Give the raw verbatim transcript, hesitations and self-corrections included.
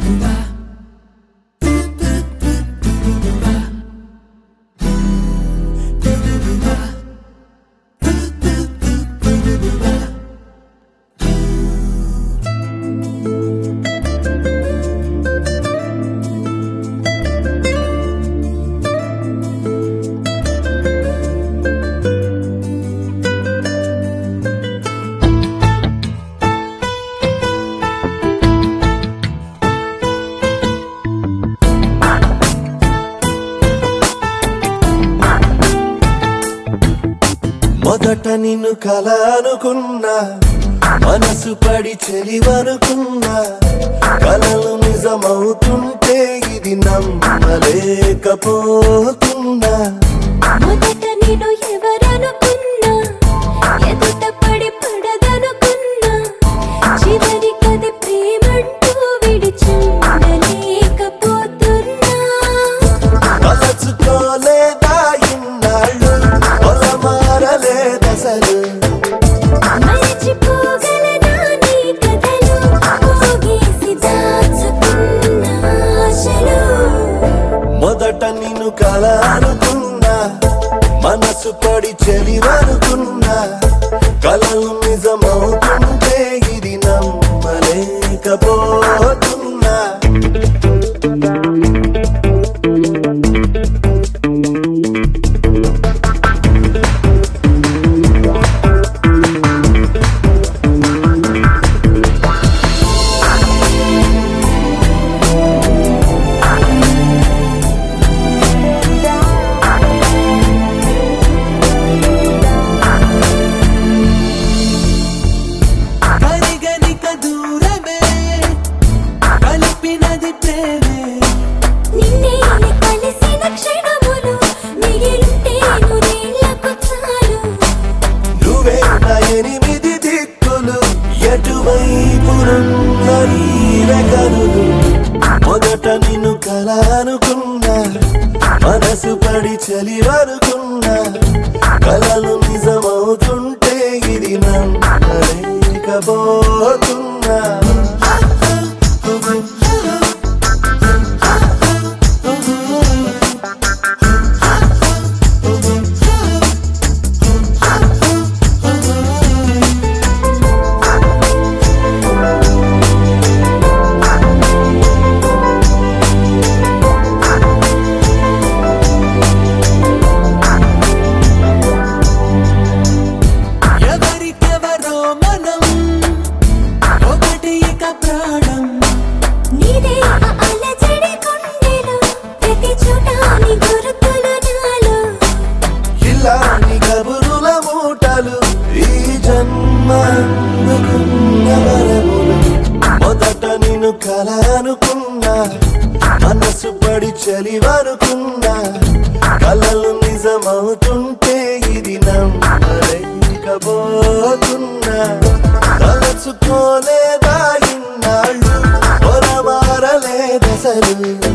మొదట నిన్ను కల అనుకున్నా, మనసు పడి చెలివనుకున్నా, కలలు నిజమవుతుంటే ఇది నమ్మలేకపోతున్నా. మొదట నిన్ను ఎవరనుకున్నా, ఎదుట పడి పడదనుకున్నా, చివరికది ప్రేమంటూ విడిచుండలేకపోతున్నా. కలచుకోలేదా ఇన్నాళ్ళు, పొలమారలేదసలు, మరిచిపోగలనా నీ కథలు, పోగేసి దాచుకున్న ఆశలు. మొదట నిన్ను కల అనుకున్నా, మనసు పడి చెలివనుకున్నా, కలలు నిజమవుతుంటే ఇది నమ్మలేకపోతున్నా. ఎనిమిది దిక్కులు ఎటువైపునున్న నీరెకరులు, మొదట నిన్ను కల అనుకున్నా, మనసు పడి చలివనుకున్నా, కలలు నిజమవుతుంటే ఇది నమ్మలేకపోతున్నా. ఇలాంటి కబురుల మూటలు ఈ జన్మ అందుకున్న వరములు, మొదట నిన్ను కల అనుకున్నా, మనసు పడి చలివనుకున్నా, కలలు నిజమవుతుంటే ఇది నమ్మలేకపోతున్నా. తలచుకోలేదా ఇన్నాళ్ళు, పొలమారలేదసలు.